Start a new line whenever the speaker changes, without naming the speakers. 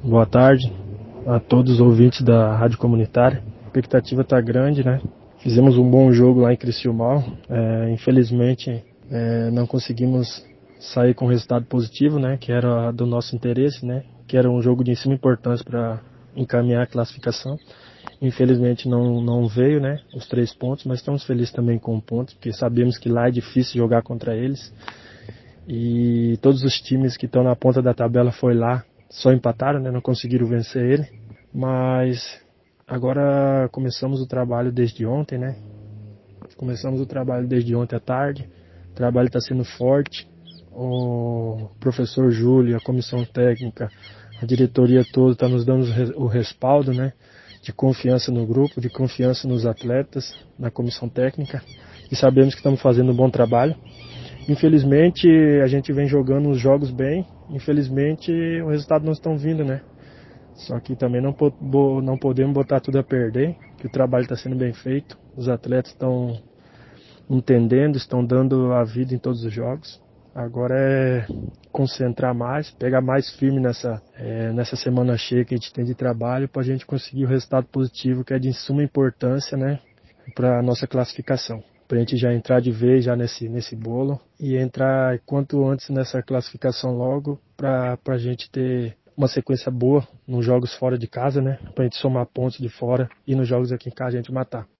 Boa tarde a todos os ouvintes da Rádio Comunitária. A expectativa está grande, né? Fizemos um bom jogo lá em Criciúmal. Infelizmente, não conseguimos sair com resultado positivo, né? Que era do nosso interesse, né? Que era um jogo de extrema importância para encaminhar a classificação. Infelizmente não veio, né? Os 3 pontos, mas estamos felizes também com o ponto, porque sabemos que lá é difícil jogar contra eles. E todos os times que estão na ponta da tabela foi lá, só empataram, né? Não conseguiram vencer ele. Mas agora começamos o trabalho desde ontem, né? Começamos o trabalho desde ontem à tarde. O trabalho está sendo forte. O professor Júlio, a comissão técnica, a diretoria toda está nos dando o respaldo, né? De confiança no grupo, de confiança nos atletas, na comissão técnica. E sabemos que estamos fazendo um bom trabalho. Infelizmente, a gente vem jogando os jogos bem. Infelizmente, os resultados não estão vindo, né? Só que também não podemos botar tudo a perder, que o trabalho está sendo bem feito. Os atletas estão entendendo, estão dando a vida em todos os jogos. Agora é concentrar mais, pegar mais firme nessa semana cheia que a gente tem de trabalho para a gente conseguir o resultado positivo, que é de suma importância, né, para a nossa classificação. Para a gente já entrar de vez já nesse bolo e entrar quanto antes nessa classificação logo, para a gente ter uma sequência boa nos jogos fora de casa, né? Para a gente somar pontos de fora e nos jogos aqui em casa a gente matar.